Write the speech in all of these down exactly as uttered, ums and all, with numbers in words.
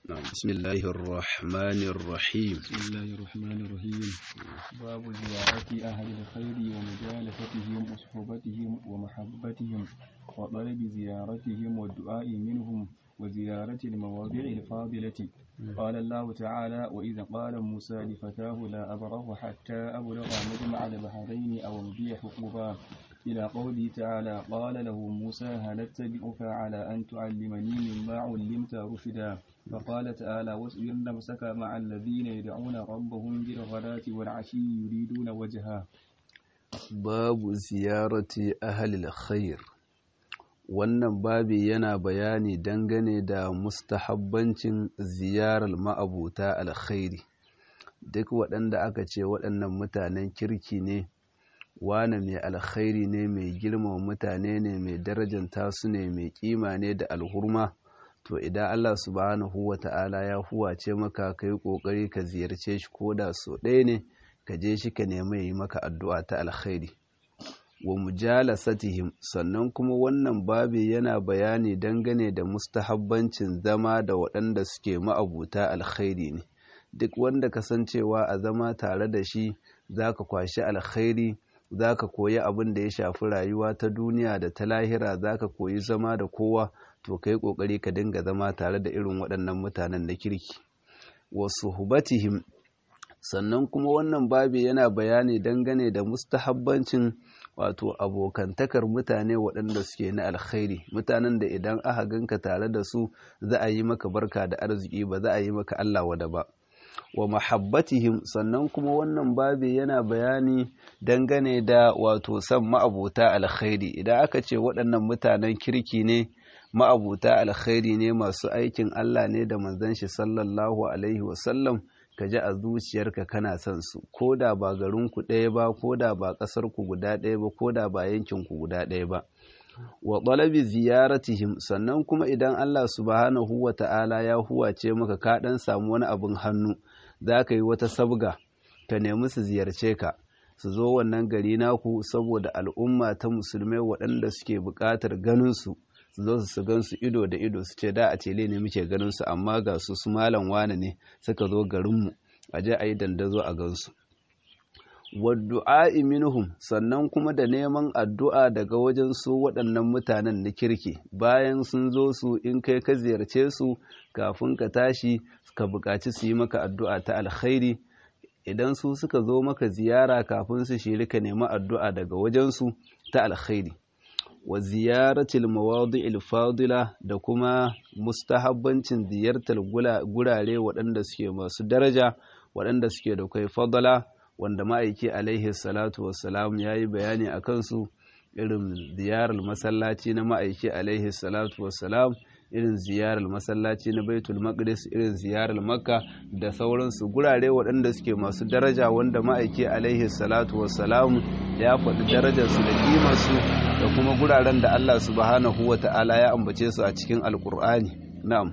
نعم. بسم الله الرحمن الرحيم. بسم الله الرحمن الرحيم. باب زيارة أهل الخير ومجالستهم وصحبتهم ومحبتهم وطلب زيارتهم والدعاء منهم وزيارة المواضع الفاضلة. قال الله تعالى: وإذا قال موسى لفتاه لا أبره حتى أبلغ مجمع البحرين أو أمضي حقبا، إلى قوله تعالى: قال له موسى هل أتبعك على أن تعلمني مما علمت رشدا. فقال تعالى: واصبر نفسك مع الذين يدعون ربهم بالغداة والعشي يريدون وجهه. باب زiyarati ahlil khair. Wannan babi yana bayani dangane da mustahabbancin ziyarar ma'abuta alkhairi. Duk waɗanda aka ce waɗannan mutanen kirki ne, wane mai alkhairi ne, mai girmama mutane ne, mai darajanta su ne, mai kima ne da alhurma, to idan Allah subhanahu wa ta'ala ya huwace maka kai kokari ka ziyarce shi koda so ɗaya ne, ka je shi ka nemi yi maka addu'a ta alkhairi. Wa mujalasatihim, sannan kuma wannan babi yana bayani dangane da mustahabbancin zama da waɗanda suke ma'abuta alkhairi ne. Duk wanda kasancewa a zama tare da shi zaka kwashi alkhairi, zaka koyi abin da ya shafi rayuwa ta duniya da ta lahira, zaka koyi zama da kowa, to kai kokari ka dinga zama tare da irin waɗannan mutanen na kirki. Wa suhbatihim, sannan kuma wannan babi yana bayani dangane da mustahabbancin wato abokantakar mutane waɗanda suke na alkhairi, mutanen da idan aka ganka tare da su za a yi maka barka da arziki, ba za a yi maka Allah wada ba. Wa mahabbatihim, sannan kuma wannan babi yana bayani dangane da wato san ma'abuta alkhairi. Idan aka ce waɗannan mutanen kirki ne, ma'abuta alkhairi ne, masu aikin Allah ne da manzon shi sallallahu alaihi wasallam, ka ji a zuciyarka kana son su, ko da ba garinku ɗaya ba, ko da ba ƙasarku guda ɗaya ba, ko da ba yankinku guda ɗaya ba. Wa talabi ziyaratihim, sannan kuma idan Allah subhanahu wa ta'ala ya huwace maka ka ɗan samu wani abin hannu, za ka yi wata sabga ka nemi su ziyarce ka, su zo wannan gari naku saboda al'umma ta musulmai waɗanda suke buƙatar ganin su su zo su gan su ido da ido, su ce da a tele ne muke ganin su, amma ga su su malam wane ne suka zo garinmu, a je a yi dandazo a gansu. Waddu'a'i minhum, sannan kuma da neman addu'a daga wajen su waɗannan mutanen na kirki, bayan sun zo su in kai ka ziyarce su kafin ka tashi ka buƙaci su yi maka addu'a ta alkhairi. Idan su suka zo maka ziyara kafin su shiri ka nemi addu'a daga wajen su ta alkhairi. Wa ziyaratil mawadi'il fadila, da kuma mustahabbancin ziyartar gurare waɗanda suke masu daraja, waɗanda suke da kai fadala, wanda ma'aiki alaihi salatu wassalam ya yi bayani a kansu, irin ziyarar masallaci na ma'aiki alaihi salatu wassalam, irin ziyarar masallaci na baitul maqdis, irin ziyarar makka da sauransu, gurare waɗanda suke masu daraja wanda ma'aiki alaihi salatu wassalam ya faɗi darajarsu da kimarsu, da kuma guraren da Allah subhanahu wa ta'ala ya ambace su a cikin alkur'ani. Na'am.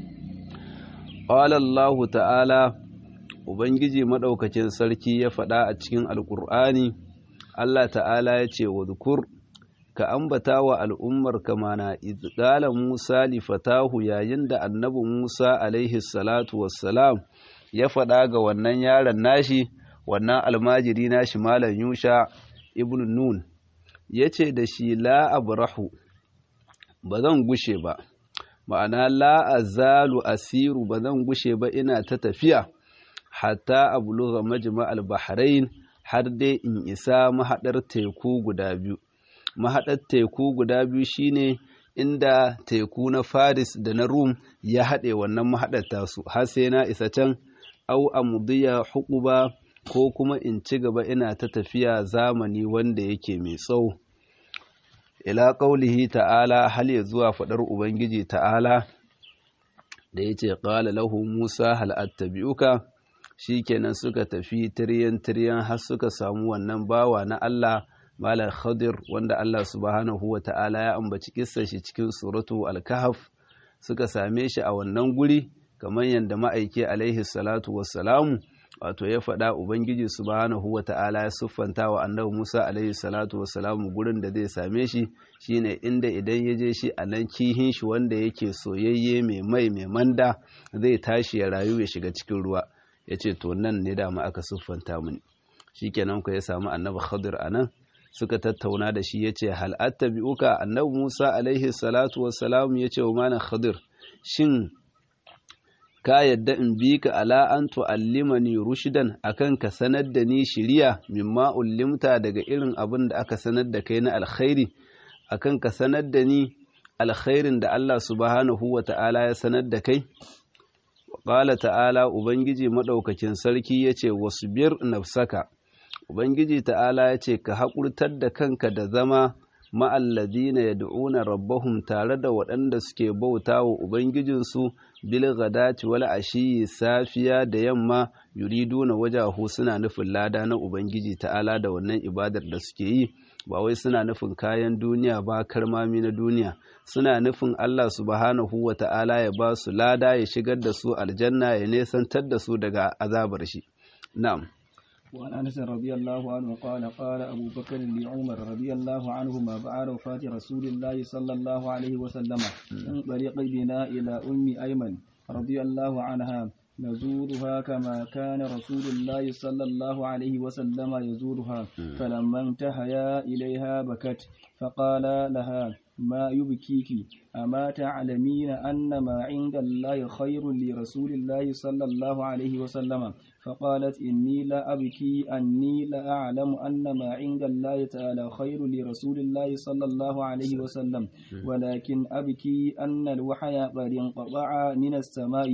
Qala Allah ta'ala, Ubangiji maɗaukacin sarki ya faɗa a cikin alkur'ani, Allah ta'ala ya ce wa zukur, ka ambata wa al'ummar kamana izgala Musa li fatahu, yayin da annabi Musa alaihi salatu wassalam ya faɗa ga wannan yaron nashi, wannan almajiri nashi malam Yusha ibn Nun, ya ce da shi la abrahu, ba zan gushe ba, ma'ana la azalu asiru, ba zan gushe ba ina ta tafiya, hatta abulugha majma al-bahrain, har dai in isa mahaɗar teku guda biyu. Mahaɗar teku guda biyu shine inda teku na Faris da na Rum ya haɗe wannan mahaɗar tasu, har sai na isa can, au amdiya huquba, ko kuma in ci gaba ina ta tafiya zamani wanda yake mai tsawo. Ila qaulihi ta'ala, hal ya zuwa faɗar Ubangiji ta'ala da yace qala lahu Musa hal attabi'uka, shikenan suka tafi tiryan tiryan har suka samu wannan bawa na Allah Malam Khadir, wanda Allah subhanahu wa ta'ala ya ambaci kissar shi cikin suratu al-Kahf. Suka same shi a wannan guri kamar yadda ma'aiki alaihi salatu wassalamu wato ya faɗa ubangiji subhanahu wata'ala ya siffanta wa annabi Musa alaihi salatu wassalamu gurin da zai same shi shine inda idan ya je shi a nan kihin shi wanda yake soyayye mai mai mai manda zai tashi ya rayu ya shiga cikin ruwa yace to nan ne da ma aka siffanta mini shikenan ku ya samu annabi Khadir anan suka tattauna da shi yace hal attabi'uka annabi Musa alaihi salatu wassalamu yace wa malan Khadir shin ka yadda in bi ka ala an tu'allimani rushdan akan ka sanar da ni shiriya mimma ullimta daga irin abin da aka sanar da kai na alkhairi akan ka sanar da ni alkhairin da Allah subhanahu wata'ala ya sanar da kai qala ta'ala ubangiji madaukakin sarki yace wasbir nafsaka ubangiji ta'ala yace ka hakurtar da kanka da zama ma'alladina yad'una rabbahum tare da waɗanda suke bautawa ubangijinsu bil ghadati wal ashi safiya da yamma yuriduna wajahu suna nufin lada na ubangiji ta'ala da wannan ibadar da suke yi ba wai suna nufin kayan duniya ba karmami na duniya suna nufin Allah subhanahu wa ta'ala ya ba su lada ya shigar da su aljanna ya nesantar da su daga azabar shi na'am وعن أنس رضي الله عنه قال قال أبو بكر لعمر رضي الله عنهما بعد وفاة رسول الله صلى الله عليه وسلم انطلق بنا إلى أم أيمن رضي الله عنها نزورها كما كان رسول الله صلى الله عليه وسلم يزورها فلما انتهيا إليها بكت فقال لها ما يبكيك أما تعلمين أن ما عند الله خير لرسول الله صلى الله عليه وسلم فقالت إني لا أبكي أني لا أعلم أن ما عند الله تعالى خير لرسول الله صلى الله عليه وسلم ولكن أبكي أن الوحي قد انقطع من السماء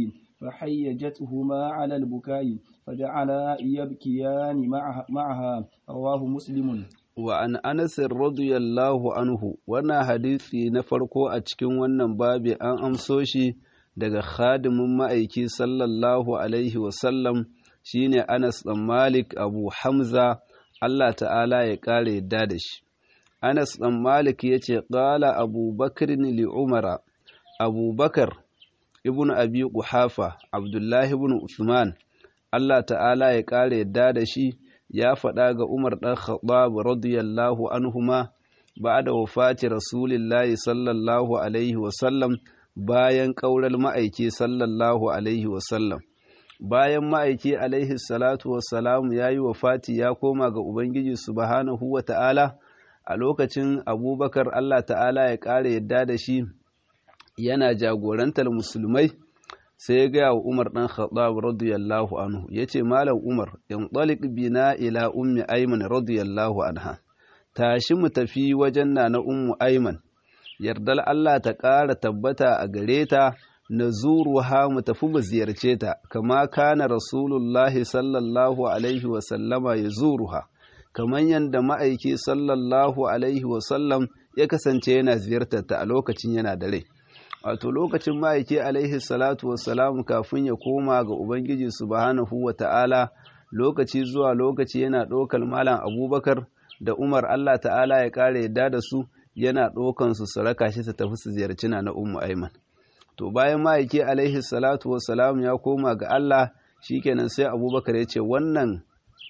فحيجتهما على البكاء فجعلا يبكيان معها, معها رواه مسلم وعن أنس رضي الله عنه وانا حديثي نفرقو أتكين وانا بابي أن أمسوشي daga khadimin ma'aiki sallallahu alaihi wasallam shine Anas ɗan Malik Abu Hamza Allah ta'ala ya ƙara yadda da shi. Anas ɗan Malik ya ce ƙala Abu Bakr li Umara Abu Bakar ibn Abi Quhafa Abdullahi ibn Uthman Allah ta'ala ya ƙara yadda da shi ya faɗa ga Umar ɗan Khattab radiyallahu anhuma ba'da wafati Rasulillahi sallallahu alaihi wasallam bayan ƙaurar ma'aiki sallallahu alaihi wasallam bayan ma'aiki alaihi salatu wassalamu ya yi wafati ya koma ga Ubangiji subhanahu wa ta'ala a lokacin abubakar Allah ta'ala ya ƙara yadda da shi yana jagorantar musulmai sai ya gaya wa Umar ɗan Khattab radiyallahu anhu ya ce Malam Umar in ɗalik bina ila ummi Aiman radiyallahu anha tashi mu tafi wajen na na ummu Aiman yardar Allah ta ƙara tabbata a gare ta na zuruha mu tafi mu ziyarce ta kama kana rasulullahi sallallahu alaihi wasallama ya zuruha kamar yadda ma'aiki sallallahu alaihi wasallam ya kasance yana ziyartar ta a lokacin yana da rai wato lokacin ma'aiki alaihi salatu wassalamu kafin ya koma ga ubangiji subhanahu wa ta'ala lokaci zuwa lokaci yana ɗaukar malam abubakar da umar Allah ta'ala ya ƙara yadda da su yana ɗaukan su su raka shi su tafi su ziyarci na ummu Aiman to bayan ma'aiki alaihi salatu wassalam ya koma ga Allah shikenan sai Abubakar ya ce wannan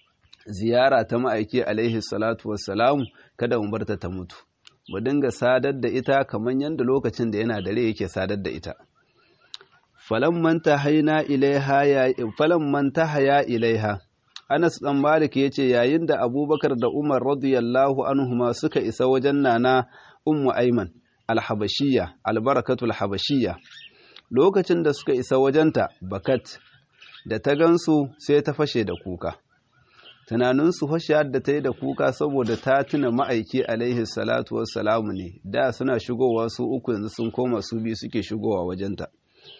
ziyara ta ma'aiki alaihi salatu wassalam kada mu barta ta mutu mu dinga sadar da ita kamar yanda lokacin da yana dare yake sadar da ita falamman tahayna ilaiha ya falamman tahaya ilaiha Anas ɗan Malik ya ce yayin da Abubakar da Umar radiyallahu anhuma suka isa wajen nana Ummu Aiman al-Habashiyya al-Barakatul Habashiyya lokacin da suka isa wajenta bakat da ta gansu sai ta fashe da kuka tunanin su fashe da ta yi da kuka saboda ta tuna ma'aiki alaihi salatu wassalamu ne da suna shigowa su uku yanzu sun koma su biyu suke shigowa wajenta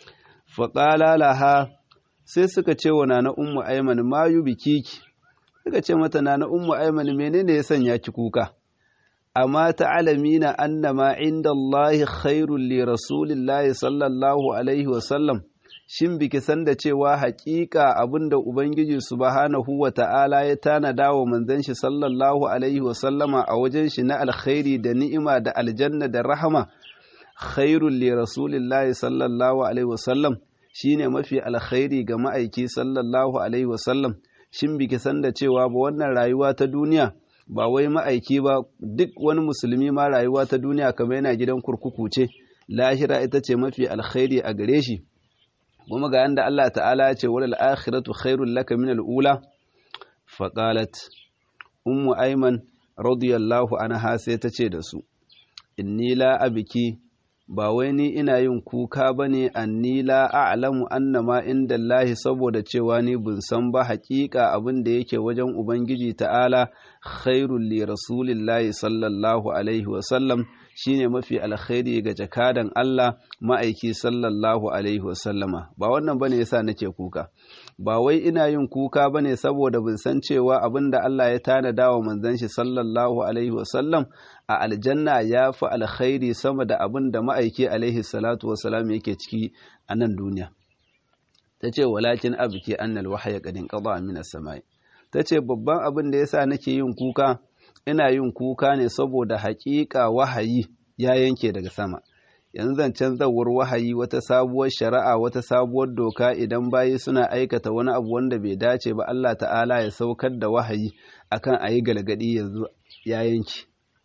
faqala laha sai suka ce wa nana ummu aiman ma yubikiki suka ce mata nana ummu aiman menene ya sanya ki kuka amma ta'lamina annama inda Allahi khairul li rasulillahi sallallahu alaihi wa sallam shin biki san da cewa haƙiƙa abinda ubangiji subhanahu wa ta'ala ya tanada wa manzon shi sallallahu alaihi wa sallama a wajen shi na alkhairi da ni'ima da aljanna da rahama khairul li rasulillahi sallallahu alaihi wa sallam shine mafi alkhairi ga ma'aiki sallallahu alaihi wasallam shin biki san da cewa ba wannan rayuwa ta duniya ba wai ma'aiki ba duk wani musulmi ma rayuwa ta duniya kamar yana gidan kurkuku ce lahira ita ce mafi alkhairi a gare shi kuma ga yanda Allah ta'ala ya ce wal akhiratu khairul laka min al ula faqalat ummu ayman radiyallahu anha sai ta ce da su inni la abiki ba wai ni ina yin kuka bane anni la a'lamu annama inda Allah saboda cewa ni bin san ba haƙiƙa abin da yake wajen ubangiji ta'ala khairul li rasulillahi sallallahu alaihi wa sallam shine mafi alkhairi ga jakadan Allah ma'aiki sallallahu alaihi wa sallama ba wannan bane yasa nake kuka ba wai ina yin kuka bane saboda bin san cewa abinda Allah ya tanada wa manzon shi sallallahu alaihi wa sallam a aljanna ya fi alkhairi sama da abinda ma'aiki alaihi salatu wa salam yake ciki a nan duniya tace walakin abki annal wahya qad inqada min as-samai tace babban abin da yasa nake yin kuka ina yin kuka ne saboda haƙiƙa wahayi ya yanke daga sama yanzu zancen zawar wahayi wata sabuwar shari'a wata sabuwar doka idan bayi suna aikata wani abu wanda bai dace ba Allah ta'ala ya saukar da wahayi akan ayi galgadi yanzu ya yanke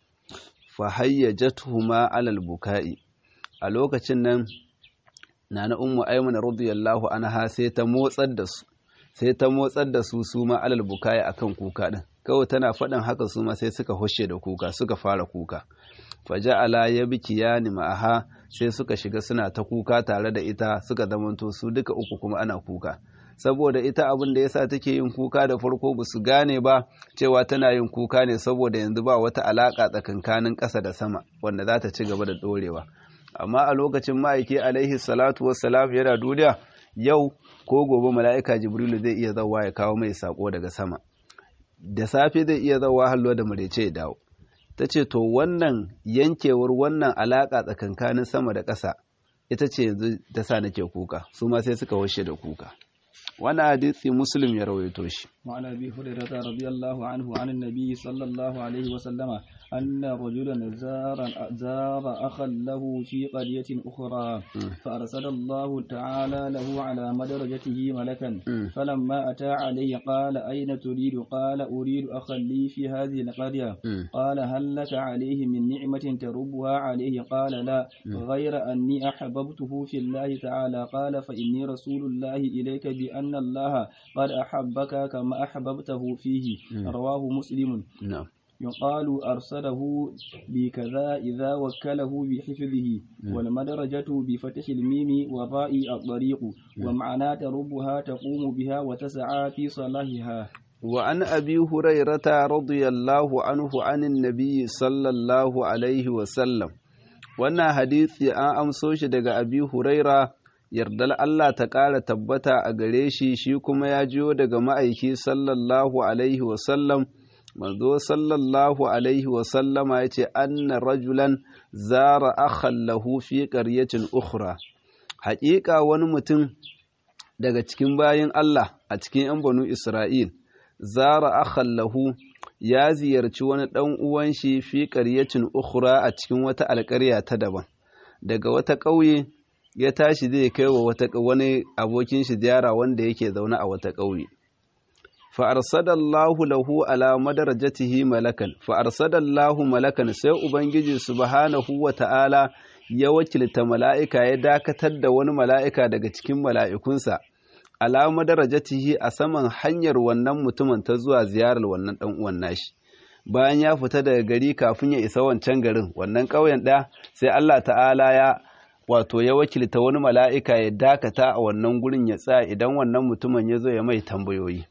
fa hayyajatuhuma alal bukai a lokacin nan nana ummu aymuna radiyallahu anha sai ta motsar da su sai ta motsar da su su ma alal bukai akan kuka din kawai tana faɗin haka su ma sai suka hushe da kuka suka fara kuka faja'ala yabkiyani ma'aha sai suka shiga suna ta kuka tare da ita suka zamanto su duka uku kuma ana kuka saboda ita abin da yasa take yin kuka da farko ba su gane ba cewa tana yin kuka ne saboda yanzu ba wata alaka tsakankanin ƙasa da sama wanda za ta ci gaba da dorewa amma a lokacin ma'aiki alaihi salatu wassalam yana duniya yau ko gobe mala'ika jibrilu zai iya zawa ya kawo mai sako daga sama da safe zai iya zawa hallo da marece ya dawo ta ce to wannan yankewar wannan alaƙa tsakankanin sama da ƙasa ita ce yanzu ta sa nake kuka su ma sai suka washe da kuka wannan hadisi muslim ya rawaito shi وعن أبي هريرة رضي الله عنه عن النبي صلى الله عليه وسلم أن رجلا زار زار أخا له في قرية أخرى فأرسل الله تعالى له على مدرجته ملكا فلما أتى عليه قال أين تريد قال أريد أخا لي في هذه القرية قال هل لك عليه من نعمة تربها عليه قال لا غير أني أحببته في الله تعالى قال فإني رسول الله إليك بأن الله قد أحبك كما أحببته فيه رواه مسلم نعم يقال أرسله بكذا إذا وكله بحفظه والمدرجة بفتح الميم وراء الطريق ومعنى تربها تقوم بها وتسعى في صلاحها وعن أبي هريرة رضي الله عنه عن النبي صلى الله عليه وسلم wannan hadisi an amso shi daga Abi Huraira yardal Allah ta ƙara tabbata a gare shi shi kuma ya jiyo daga ma'aiki sallallahu alaihi wasallam manzo sallallahu alaihi wasallama ya ce anna rajulan zara akhan lahu fi qaryatin ukhra haƙiƙa wani mutum daga cikin bayin Allah a cikin yan banu Isra'il zara akhan lahu ya ziyarci wani ɗan uwan shi fi qaryatin ukhra a cikin wata alƙarya ta daban daga wata ƙauye ya tashi zai kai wa wata wani abokin shi ziyara wanda yake zaune a wata ƙauye fa arsadallahu lahu ala madarajatihi malakan fa arsadallahu malakan sai ubangiji subhanahu wa ta'ala ya wakilta mala'ika ya dakatar da wani mala'ika daga cikin mala'ikunsa ala madarajatihi a saman hanyar wannan mutumin ta zuwa ziyarar wannan dan uwan nashi bayan ya fita daga gari kafin ya isa wancan garin wannan ƙauyen ɗaya sai Allah ta'ala ya wato ya wakilta wani mala'ika ya dakata a wannan gurin ya tsaya idan wannan mutumin ya zo ya mai tambayoyi.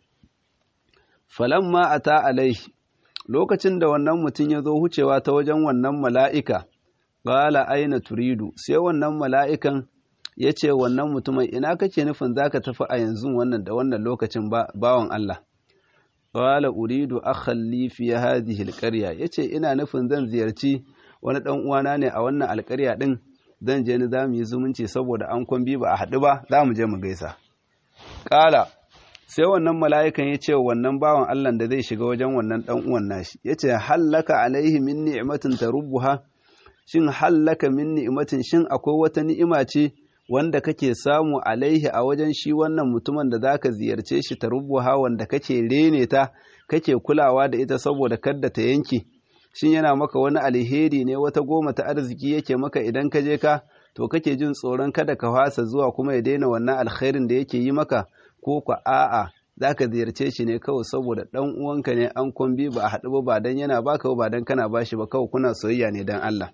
Falamma a ta alaihi, lokacin da wannan mutum ya zo hucewa ta wajen wannan mala'ika, ƙala aina turidu, sai wannan mala'ikan ya ce wannan mutumin ina kake nufin za ka tafi a yanzu wannan da wannan lokacin bawan Allah. Ƙala uridu akhalli fi hadhihi alqarya yace ina nufin zan ziyarci wani ɗan uwana ne a wannan alƙarya ɗin. Zan je ni za mu yi zumunci saboda an kwambi ba a haɗu ba za mu je mu gaisa. Ƙala sai wannan mala'ikan ya ce wannan bawan Allah da zai shiga wajen wannan ɗan uwan nashi ya ce hallaka alaihi min ni'matin tarubbuha shin hallaka min ni'matin shin akwai wata ni'ima ce wanda kake samu alaihi a wajen shi wannan mutumin da zaka ziyarce shi ta rubuha wanda kake rene ta kake kulawa da ita saboda kadda ta yanke shin yana maka wani alheri ne wata goma ta arziki yake maka idan ka je ka to kake jin tsoron kada ka fasa zuwa kuma ya daina wannan alkhairin da yake yi maka ko ka a'a zaka ziyarce shi ne kawai saboda dan uwanka ne an kumbi ba a haɗu ba ba dan yana baka ba dan kana bashi ba kawai kuna soyayya ne dan Allah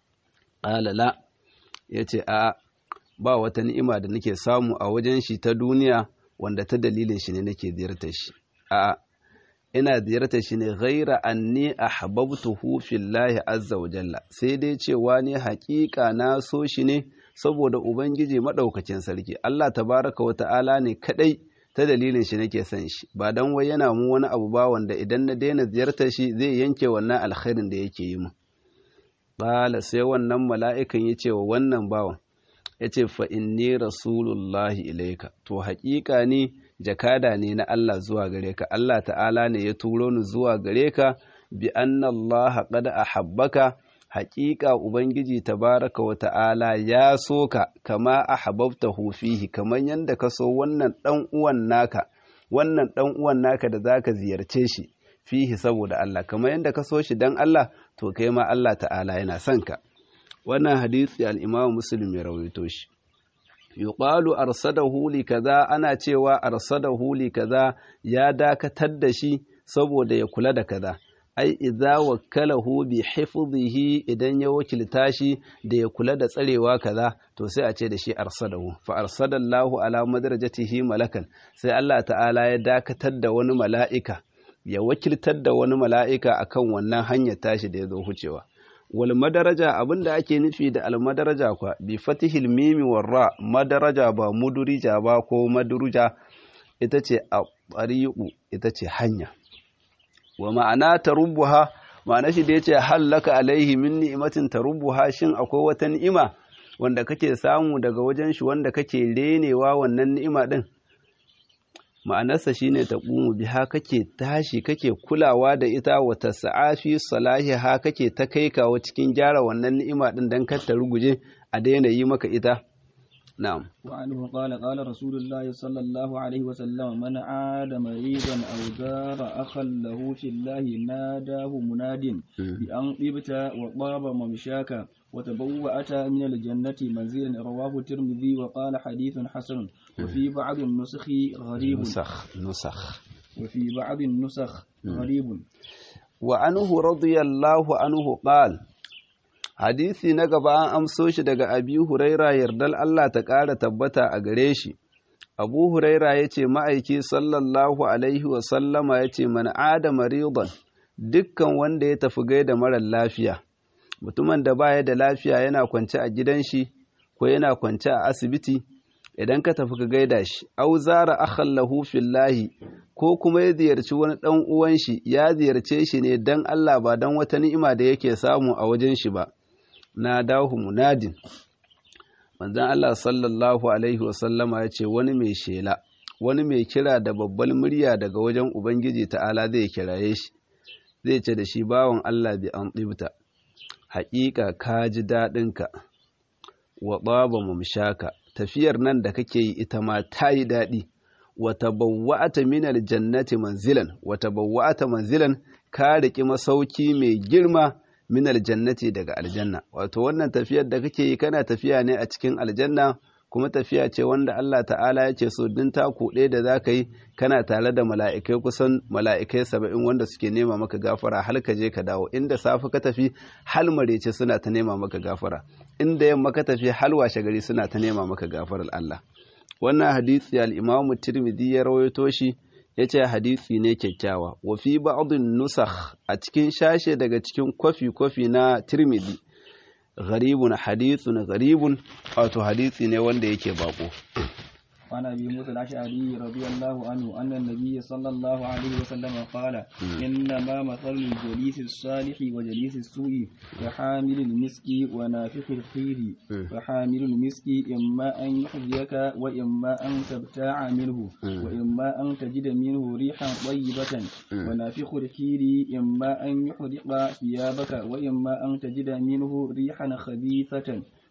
qala la yace a ba wata ni'ima da nake samu a wajen shi ta duniya wanda ta dalilin shi ne nake ziyartar shi a ina ziyartar shi ne ghaira anni ahbabtuhu fillahi azza wa jalla sai dai cewa ne haƙiƙa na so shi ne saboda ubangiji madaukakin sarki Allah tabaraka wa ta'ala ne kadai ta dalilin shi nake son shi ba dan wai yana mu wani abu ba wanda idan na daina ziyartar shi zai yanke wannan alkhairin da yake yi mu bala sai wannan mala'ikan yace wa wannan bawan yace fa inni rasulullahi ilaika to haƙiƙa ne jakada ne na Allah zuwa gare ka Allah ta'ala ne ya turo ni zuwa gare ka bi anna Allah qad ahabbaka haƙiƙa ubangiji tabaraka wa ta'ala ya so ka kama ahabbtahu fihi kaman yanda ka so wannan dan uwan naka wannan dan uwan naka da zaka ziyarce shi fihi saboda Allah kaman yanda ka so shi dan Allah to kai ma Allah ta'ala yana son ka wannan hadisi al-Imam Muslim ya rawaito shi yuqalu arsadahu li kaza ana cewa arsadahu li kaza ya dakatar da shi saboda ya kula da kaza ai idza wakkalahu bi hifdhihi idan ya wakilta shi da ya kula da tsarewa kaza to sai a ce da shi arsadahu fa arsadallahu ala madrajatihi malakan sai Allah ta'ala ya dakatar da wani mala'ika ya wakiltar da wani mala'ika akan wannan hanyar tashi da ya zo hucewa wal madaraja abinda ake nufi da al madaraja kwa bi fatihil mimi war ra madaraja ba mudurija ba ko maduruja ita ce aqariqu ita ce hanya wa ma'ana tarubbuha ma'ana shi da yace halaka alaihi min ni'matin tarubbuha shin akwai wata ni'ima wanda kake samu daga wajen shi wanda kake renewa wannan ni'ima din ma'anarsa shine taqumu biha kake tashi kake kulawa da ita wa tas'afi salahiha kake ta kai kawo cikin gyara wannan ni'ima din dan kar ta ruguje a daina yi maka ita na'am wa anhu qala qala rasulullahi sallallahu alaihi wa sallam man aada maridan aw zara akhan lahu fillahi nadahu munadin bi an ibta wa taba mamshaka wa tabawwa'ata min al-jannati manzilan rawahu tirmidhi wa qala hadithun hasan wa fi ba'd an-nusakh gharib nusakh nusakh wa fi ba'd an-nusakh gharib wa anhu radiyallahu anhu qala hadisi na gaba an amso shi daga abi huraira yardal Allah ta ƙara tabbata a gare shi abu huraira ya ce ma'aiki sallallahu alaihi wasallama ya ce man ada maridan dukkan wanda ya tafi gaida marar lafiya mutumin da baya da lafiya yana kwance a gidan shi ko yana kwance a asibiti idan ka tafi ka gaida shi au zara akhan lahu fillahi ko kuma ya ziyarci wani dan uwan shi ya ziyarce shi ne dan Allah ba dan wata ni'ima da yake samu a wajen shi ba na dahu munadin manzon Allah sallallahu alaihi wasallama ya ce wani mai shela wani mai kira da babbal murya daga wajen ubangiji ta'ala zai kiraye shi zai ce da shi bawon Allah bi an tsibta haƙiƙa ka ji daɗinka wa ɓaba mumshaka tafiyar nan da kake yi ita ma ta yi daɗi wata bawwa'ata minal jannati manzilan wata bawwa'ata manzilan ka riƙi masauki mai girma minal jannati daga aljanna wato wannan tafiyar da kake yi kana tafiya ne a cikin aljanna kuma tafiya ce wanda Allah ta'ala ya ce so din taku ɗaya da za ka yi kana tare da mala'ikai kusan mala'ikai saba'in wanda suke nema maka gafara har ka je ka dawo inda safe ka tafi hal marece suna ta nema maka gafara inda yamma ka tafi hal washe gari suna ta nema maka gafarar Allah wannan hadisi al-Imam Tirmidhi ya rawaito shi yace hadisi ne kyakkyawa wa fi ba'dhin nusakh a cikin shashe daga cikin kwafi kwafi na Tirmidhi gharibun hadithun gharibun wato hadisi ne wanda yake bako وعن أبي موسى الأشعري رضي الله عنه أن النبي صلى الله عليه وسلم قال إنما مثل الجليس الصالح وجليس السوء كحامل المسك ونافخ الخير فحامل المسك إما أن يحذيك وإما أن تبتاع منه وإما أن تجد منه ريحا طيبة ونافخ الخير إما أن يحرق ثيابك وإما أن تجد منه ريحا خبيثة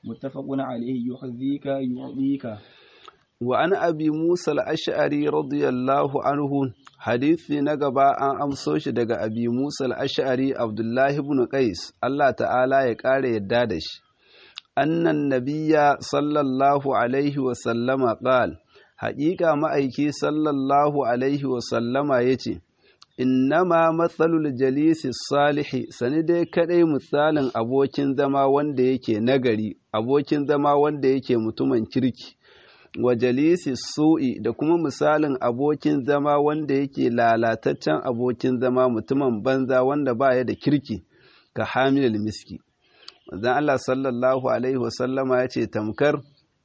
muttafaqun alayhi yuhdhika yu'dika. wa an abi musa al-ash'ari radiyallahu anhu hadisi na gaba an amso shi daga abi musa al-ash'ari abdullahi ibn qais Allah ta'ala ya kare yadda da shi annan nabiyya sallallahu alaihi wa sallama qala haqiqa ma'aiki sallallahu alaihi wa sallama yace innama matsalul jalisi salihi sani dai kadai misalin abokin zama wanda yake nagari abokin zama wanda yake mutumin kirki wa jalisi su'i da kuma misalin abokin zama wanda yake lalataccen abokin zama mutumin banza wanda baya da kirki ka hamilul miski manzon Allah sallallahu alaihi wasallama yace tamkar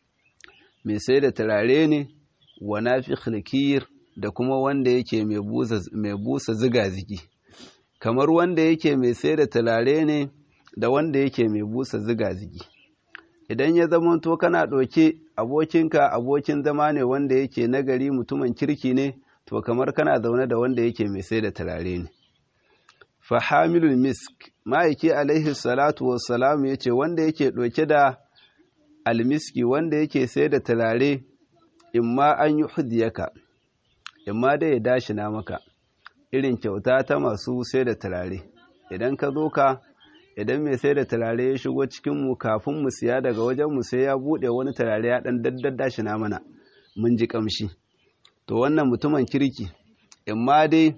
mai sai da turare ne wa nafikhul kir da kuma wanda yake mai busa mai busa ziga-zigi kamar wanda yake mai sai da turare ne da wanda yake mai busa ziga-zigi idan ya zama to kana ɗauke abokinka abokin zama ne wanda yake nagari mutumin kirki ne to kamar kana zaune da wanda yake mai sai da turare ne fa hamilul misk ma'aiki alaihi salatu wassalam yace wanda yake ɗauke da almiski wanda yake sai da turare imma an yi hudiyaka imma dai ya dashi na maka irin kyauta ta masu sai da turare idan ka zo ka idan mai sai da turare ya shigo cikinmu kafin mu siya daga wajenmu sai ya buɗe wani turare ya ɗan daddada shi na mana mun ji ƙamshi to wannan mutumin kirki in ma dai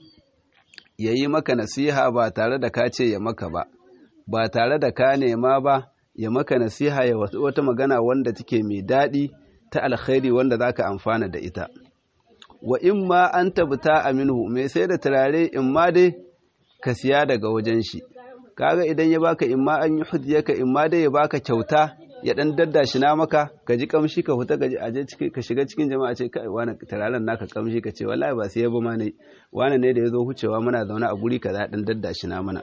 ya yi maka nasiha ba tare da ka ce ya maka ba ba tare da ka nema ba ya maka nasiha ya wata magana wanda take mai daɗi ta alkhairi wanda za ka amfana da ita wa in ma an tabbata aminu mai sai da turare in ma dai ka siya daga wajen shi kaga idan ya baka imma an yi hudiyaka imma dai ya baka kyauta ya dan daddashi na maka ka ji kamshi ka huta gaji aje ciki ka shiga cikin jama'a ce kai wani taralan naka kamshi ka ce wallahi ba sai yabo ma ne wani ne da yazo hucewa muna zaune a guri kaza dan daddashi na mana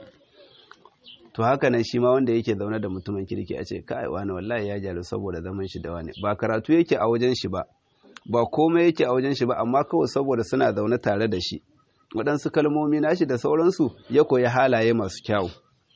to haka nan shi ma wanda yake zaune da mutumin kirki a ce kai wani wallahi ya jaru saboda zaman shi da wani ba karatu yake a wajen shi ba ba komai yake a wajen shi ba amma kawai saboda suna zaune tare da shi waɗansu kalmomi nashi da sauransu ya koyi halaye masu kyau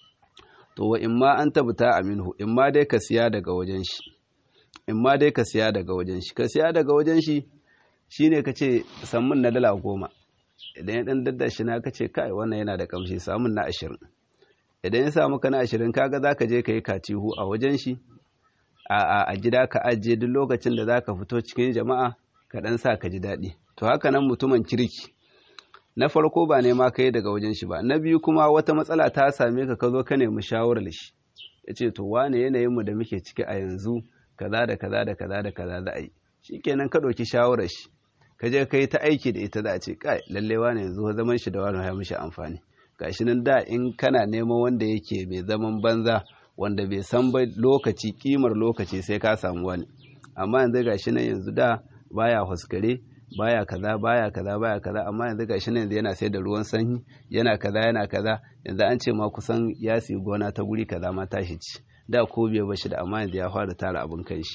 to wa imma an tabbata aminhu imma dai ka siya daga wajen shi imma dai ka siya daga wajen shi ka siya daga wajen shi shine kace samun na dala goma idan ya dan dadda shi na kace kai wannan yana da kamshi samun na ashirin idan ya samu kana ashirin kaga zaka je kai katihu a wajen shi a a a gida ka ajiye duk lokacin da zaka fito cikin jama'a ka dan sa ka ji dadi to haka nan mutumin kirki na farko ba nema kai daga wajen shi ba na biyu kuma wata matsala ta same ka ka zo ka nemi shawarar shi yace to wane yanayin mu da muke ciki a yanzu kaza da kaza da kaza da kaza za a yi shikenan ka dauki shawarar shi ka je kai ta aiki da ita za a ce kai lalle wane yanzu zaman shi da wani ya mishi amfani gashi nan da in kana neman wanda yake mai zaman banza wanda bai san ba lokaci kimar lokaci sai ka samu wani amma yanzu gashi nan yanzu da baya huskare baya kaza baya kaza baya kaza amma yanzu gashi nan yanzu yana sai da ruwan sanyi yana kaza yana kaza yanzu an ce ma kusan ya siyi gona ta guri kaza ma tashi ci da ko bai bashi da amma yanzu ya fara tara abin kanshi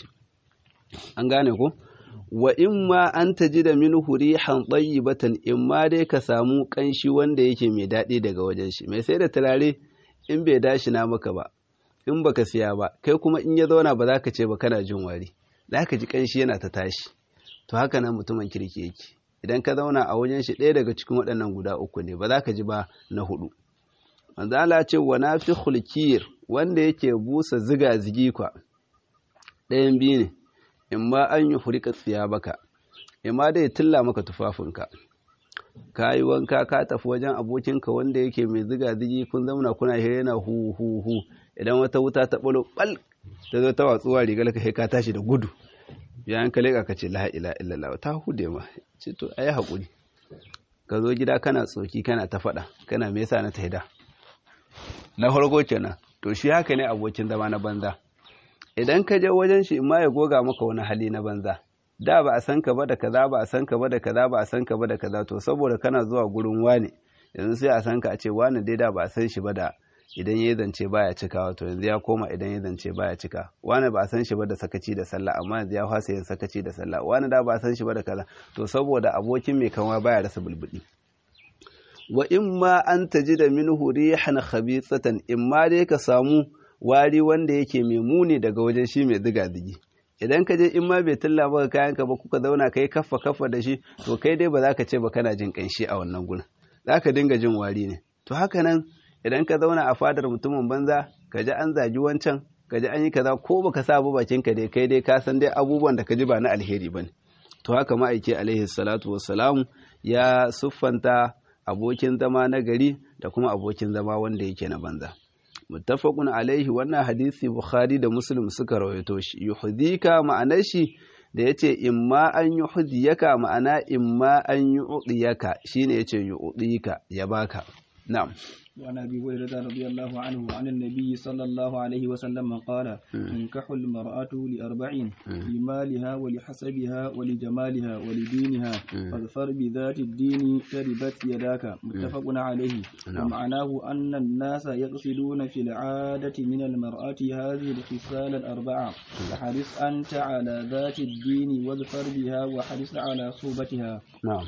an gane ko wa in ma an tajida minhu rihan tayyibatan in ma dai ka samu kanshi wanda yake mai dadi daga wajen shi mai sai da turare in bai dashi na maka ba in baka siya ba kai kuma in ya zauna ba za ka ce ba kana jin wari za ka ji kanshi yana ta tashi to haka nan mutumin kirki yake idan ka zauna a wajen shi ɗaya daga cikin waɗannan guda uku ne ba za ka ji ba na hudu manzo Allah ce wa nafikhul kir wanda yake busa ziga zigi kwa ɗayan biyu ne in ma an yi hurika tsiya baka in ma dai tilla maka tufafinka ka yi wanka ka tafi wajen abokinka wanda yake mai ziga zigi kun zauna kuna hira yana hu hu hu idan wata wuta ta balo bal ta zo ta watsuwa rigar ka sai ka tashi da gudu yayin ka leka ka ce la ilaha illallah ta hude ma ce to ayi hakuri ka zo gida kana tsoki kana ta fada kana me yasa na taida na farko kenan to shi haka ne abokin zama na banza idan ka je wajen shi ma ya goga maka wani hali na banza da ba a san ka ba da kaza ba a san ka ba da kaza ba a san ka ba da kaza to saboda kana zuwa gurin wani yanzu sai a san ka a ce wani dai da ba a san shi ba da idan ya zance baya cikawa to yanzu ya koma idan ya zance baya cika wani ba a san shi ba da sakaci da sallah amma yanzu ya fasa yin sakaci da sallah wani da ba a san shi ba da kaza to saboda abokin mai kanwa baya rasa bulbudi wa in ma an taji da minhu rihan khabithatan in ma dai ka samu wari wanda yake mai muni daga wajen shi mai diga-digi. Idan ka je in ma bai tilla maka kayanka ba kuka zauna kai kaffa kaffa da shi to kai dai ba za ka ce ba kana jin kanshi a wannan gurin, za ka dinga jin wari ne. To haka nan idan ka zauna a fadar mutumin banza ka ji an zagi wancan ka ji an yi kaza ko baka sa ba bakinka dai kai dai ka san dai abubuwan da ka ji ba na alheri bane. To haka ma'aiki alaihi salatu wassalamu ya siffanta abokin zama na gari da kuma abokin zama wanda yake na banza. Muttafaqun alaihi, wannan hadisi Bukhari da Muslim suka rawaito shi. Yuhdika ma'anar shi da yace imma an yuhdiyaka ma'ana imma an yu'diyaka shine yace yu'dika ya baka. Na'am. وعن أبي هريرة رضي الله عنه عن النبي صلى الله عليه وسلم قال تنكح المرأة لأربعين لمالها ولحسبها ولجمالها ولدينها فاظفر بذات الدين تربت يداك. متفق عليه. ومعناه أن الناس يقصدون في العادة من المرأة هذه الخصال الأربعة فحرص أنت على ذات الدين واظفر بها وحرص على صوبتها. نعم.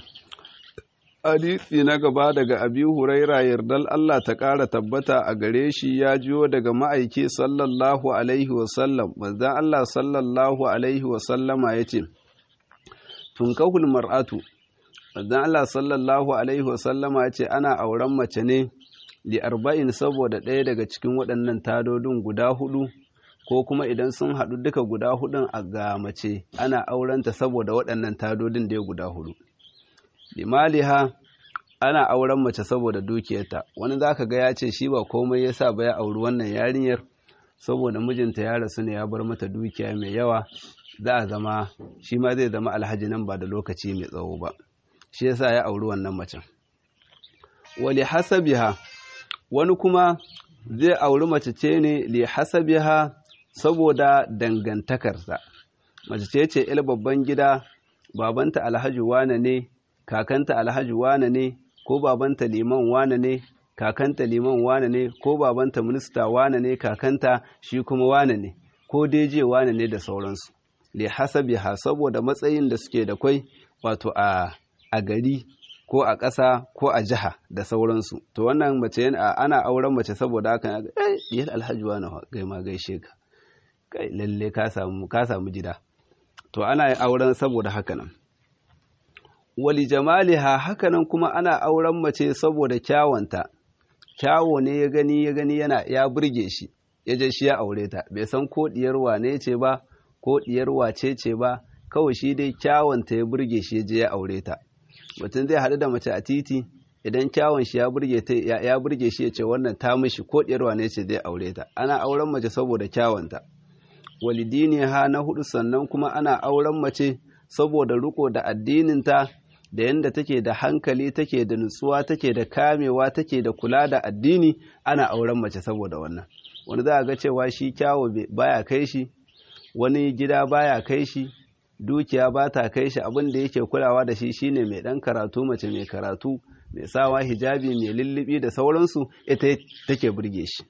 Hadisi na gaba daga Abi Huraira yardal Allah ta ƙara tabbata a gare shi ya jiyo daga ma'aiki sallallahu alaihi wasallam, manzon Allah sallallahu alaihi wasallama ya ce, Tunkahul mar'atu, manzon Allah sallallahu alaihi wasallama ya ce ana auren mace ne li arba'in saboda ɗaya daga cikin waɗannan tadodin guda hudu, ko kuma idan sun haɗu duka guda hudun a ga mace ana aurenta saboda waɗannan tadodin da guda hudu. Limaliha ana auren mace saboda dukiyarta. Wani zaka ga ya ce shi ba komai yasa ba ya auri wannan yarinyar saboda mijinta ya rasu ne ya bar mata dukiya mai yawa, za a zama shi ma zai zama alhaji nan ba da lokaci mai tsawo ba, shi yasa ya auri wannan macen. Wali hasabiha, wani kuma zai auri mace ce ne li hasabiha saboda dangantakarsa. Mace ce ce il babban gida, babanta alhaji wane ne, kakanta alhaji wane ne, ko babanta liman wane ne, kakanta liman wane ne, ko babanta minista wane ne, kakanta shi kuma wane ne, ko deje wane ne da sauransu. Li hasabiha saboda matsayin da suke da kwai wato a a gari ko a ƙasa ko a jiha da sauransu. To wannan mace ana auren mace saboda haka eh diyar alhaji wane gai ma gaishe ka. Kai lalle ka samu ka samu gida. To ana auren saboda haka nan. Wali jamaliha hakanan kuma ana auren mace saboda kyawanta. Kyawo ne ya gani ya gani yana ya burge shi, ya je shi ya aure ta, bai san ko diyar wane ce ba ko diyar wace ce ba, kawai shi dai kyawanta ya burge shi ya je ya aure ta. Mutum zai haɗu da mace a titi, idan kyawun shi ya burge ta ya burge shi ya ce wannan ta mishi ko diyar wane ce zai aure ta. Ana auren mace saboda kyawanta. Walidiniha na hudu sannan kuma ana auren mace saboda riko da addininta, da yanda take da hankali, take da nutsuwa, take da kamewa, take da kula da addini, ana auren mace saboda wannan. Wani za a ga cewa shi kyawo baya kai shi, wani gida baya kai shi, dukiya ba ta kai shi, abin da yake kulawa da shi shine mai ɗan karatu, mace mai karatu, mai sawa hijabi, mai lullubi da sauransu, ita take burge shi.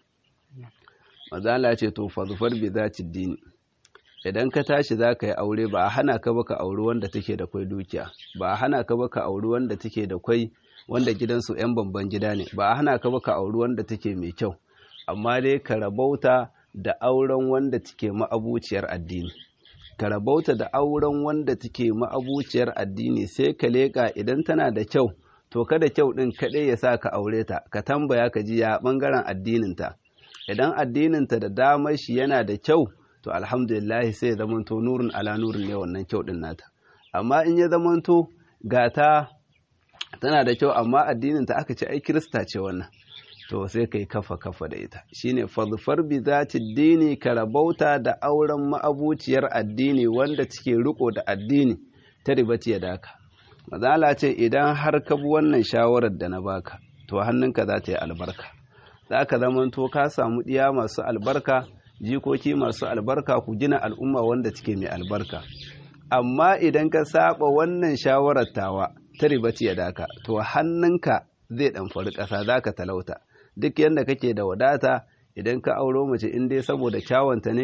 Mazala ce to fazufar bi zati dini. Idan ka tashi za ka yi aure ba a hana ka ba ka auri wanda take da kwai dukiya, ba a hana ka ba ka auri wanda take da kwai wanda gidansu 'yan babban gida ne, ba a hana ka ba ka auri wanda take mai kyau, amma dai ka rabauta da auren wanda take ma'abuciyar addini. Ka rabauta da auren wanda take ma'abuciyar addini, sai ka leƙa idan tana da kyau, to kada kyau ɗin kaɗai ya sa ka aure ta, ka tambaya ka ji ya ɓangaren addininta. Idan addininta da damar shi yana da kyau, to alhamdulillah sai ya zamanto nurin ala nurin ne wannan kyau din nata. Amma in ya zamanto gata tana da kyau amma addinin ta aka ce ai kirista ce wannan, to sai kai kafa kafa da ita. Shine fadfar bi zati dini, ka rabauta da auren ma'abuciyar addini wanda take riko da addini, ta ribati ya daka. Mazala ce idan har ka bi wannan shawarar da na baka, to hannunka za ta yi albarka. Za ka zamanto ka samu ɗiya masu albarka, jikoki masu albarka, ku gina al'umma wanda take mai albarka. Amma idan ka saba wannan shawarar tawa ta ribati ya daka, to hannunka zai ɗanfari ƙasa, za ka talauta. Duk yadda kake da wadata, idan ka auro mace in dai saboda kyawanta ne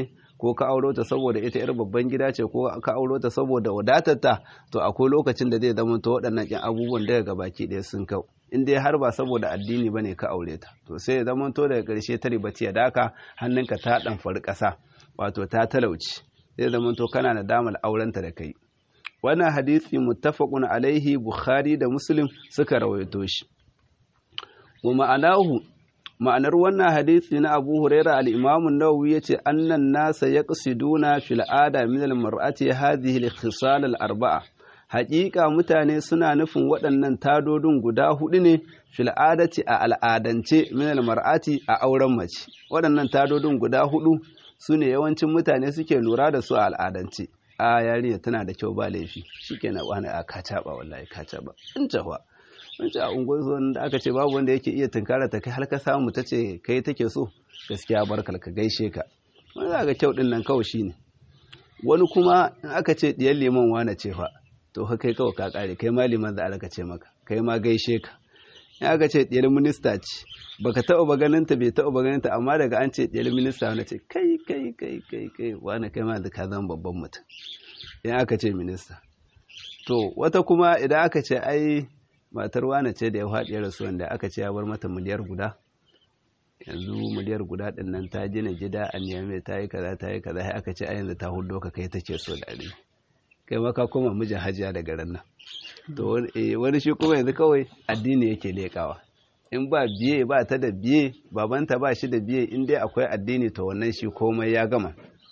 ko ka auro ta saboda ita yar babban gida ce ko ka auro ta saboda wadatarta to akwai lokacin da zai zama to waɗannan ƴan abubuwan daga gabaki ɗaya sun kau in dai har ba saboda addini bane ka aure ta to sai ya zama to daga ƙarshe ta ribaci ya daka hannunka ta dan fari ƙasa wato ta talauci zai zama to kana da damar aurenta da kai. Wannan hadisi muttafaqun alaihi Bukhari da Muslim suka rawaito shi. Wa ma'anahu ma'anar wannan hadisi na Abu Huraira al-Imam an-Nawawi yace annan nasa yaqsiduna fil ada min al-mar'ati hadhihi al-khisal al-arba'a. Haƙiƙa mutane suna nufin waɗannan tadodin guda hudu ne fil adati a al'adance min al-mar'ati a auren mace. Waɗannan tadodin guda hudu sune yawancin mutane suke lura da su a al'adance. A yarinya tana da kyau ba laifi shikenan wani a kacaba wallahi kacaba in jawa wanda a unguwar da aka ce babu wanda yake iya tunkara ta kai har ka samu ta ce kai take so gaskiya barkal ka gaishe ka wani za ga kyau din nan kawai shine. Wani kuma in aka ce diyar liman wane ce fa to ka kai kawai ka kare kai ma liman da aka ce maka kai ma gaishe ka. In aka ce diyar minista ce baka taɓa ba ganin ta bai taɓa ba ganin ta amma daga an ce diyar minista wani ce kai kai kai kai kai wani kai ma da ka zama babban mutum in aka ce minista. To wata kuma idan aka ce ai matar wane ce da ya faɗi rasu wanda aka ce ya bar mata miliyar guda yanzu miliyar guda ɗin nan ta gina gida a Niamey ta yi kaza ta yi kaza sai aka ce ai yanzu ta hudo ka kai take so da ari kai ma ka koma mijin hajiya daga ran nan. To wani shi kuma yanzu kawai addini yake leƙawa in ba biye ba ta da biye babanta ba shi da biye in dai akwai addini to wannan shi komai ya gama.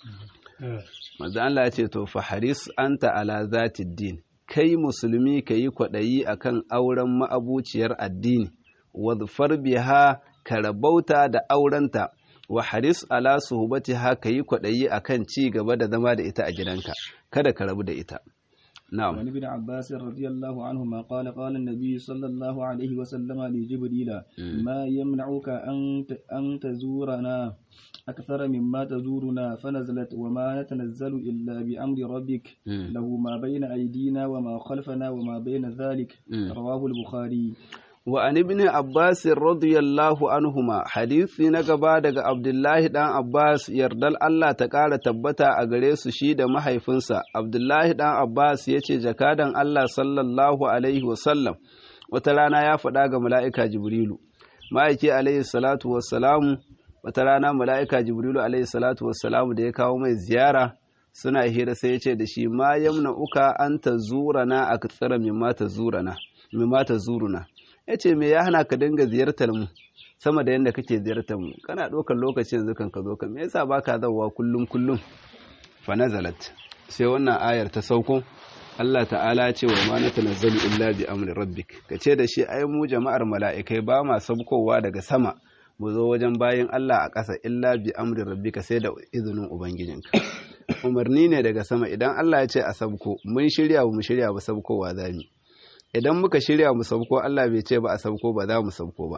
Manzo Allah ya ce to fa haris anta ala zati din kai musulmi kayi kwadayi akan auren ma'abuciyar addini wadfar biha ka rabauta da aurenta wa haris ala suhbatiha kayi kwadayi akan ci gaba da zama da ita a gidanka kada ka rabu da ita. نعم. وعن ابن عباس رضي الله عنهما قال قال النبي صلى الله عليه وسلم لجبريل ما يمنعك أن أن تزورنا أكثر مما تزورنا فنزلت وما نتنزل إلا بأمر ربك له ما بين أيدينا وما خلفنا وما بين ذلك رواه البخاري. وعن ابن عباس رضي الله عنهما حديثي نغبا daga Abdullahi dan Abbas yardal Allah ta ƙara tabbata a gare su shi da mahaifinsa. Abdullahi dan Abbas yace jakadan Allah sallallahu alaihi wasallam wata rana ya faɗa ga mala'ika Jibrilu ma'aiki alaihi salatu wassalamu wata rana mala'ika Jibrilu alaihi salatu wassalamu da ya kawo mai ziyara suna hira sai yace da shi ma yamna uka an tazurana aktsara mimma tazurana mimma tazuruna ya ce me ya hana ka dinga ziyartar mu sama da yadda kake ziyartar mu kana ɗaukar lokacin yanzu kan ka zo ka me yasa baka zawowa kullum kullum fa nazalat sai wannan ayar ta sauko Allah ta'ala ce wa ma natanazzalu illa bi amri rabbik kace da shi ai mu jama'ar mala'ikai ba ma sabkowa daga sama mu zo wajen bayin Allah a ƙasa illa bi amri rabbika sai da izinin ubangijinka umarni ne daga sama idan Allah ya ce a sabko mun shirya mu shirya ba sabkowa zamu idan muka shirya mu sauko Allah bai ce ba a sauko ba za mu sauko ba.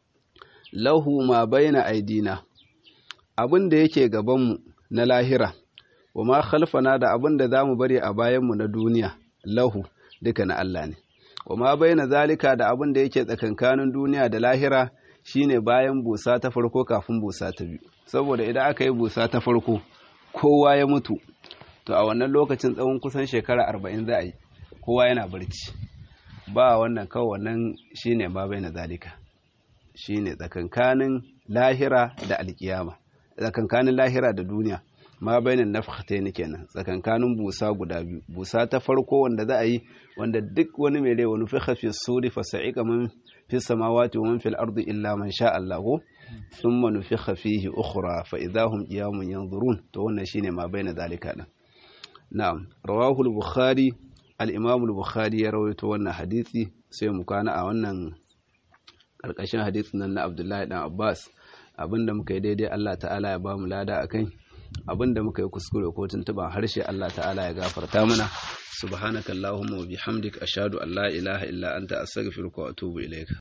Lahu ma baina aidina abin da yake gabanmu na lahira wa ma khalfana da abin da za mu bari a bayanmu na duniya lahu duka na Allah ne. Wa ma baina zalika da abin da yake tsakankanin duniya da lahira shine bayan busa ta farko kafin busa ta biyu. Saboda idan aka yi busa ta farko kowa ya mutu to a wannan lokacin tsawon kusan shekara arba'in za a yi kowa yana barci. Ba wannan kawai wannan shine ma baina zalika shine tsakankanin lahira da alkiyama tsakankanin lahira da duniya ma bainan nafkhatayn kenan tsakankanin busa guda biyu busa ta farko wanda za a yi wanda duk wani mai rai wani fi khafi suri fa sa'iqa man fi samawati wa man fil ardi illa man sha Allah thumma nufikha fihi ukhra fa idahum qiyamun yanzurun to wannan shine ma baina zalika din na'am rawahu al-bukhari al-imam al-bukhari ya rawaito wannan hadisi sai mu kana a wannan karkashin hadisin nan na Abdullahi dan Abbas abinda muka yi daidai Allah ta'ala ya ba mu lada akai abinda muka yi kuskure ko tuntuban harshe Allah ta'ala ya gafarta mana subhanakallahumma wa bihamdika ashhadu an la ilaha illa anta astaghfiruka wa atubu ilaika.